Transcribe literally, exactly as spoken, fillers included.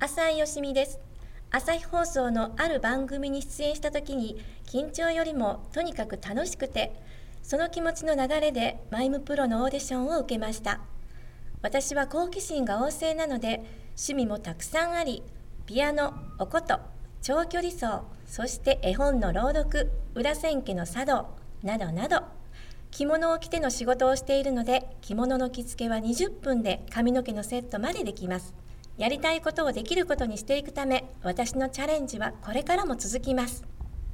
浅井よしみです。朝日放送のある番組に出演した時に緊張よりもとにかく楽しくて、その気持ちの流れでマイムプロのオーディションを受けました。私は好奇心が旺盛なので趣味もたくさんあり、ピアノ、お琴、長距離走、そして絵本の朗読、裏千家の茶道などなど、着物を着ての仕事をしているので、着物の着付けはにじゅっぷんで髪の毛のセットまでできます。やりたいことをできることにしていくため、私のチャレンジはこれからも続きます。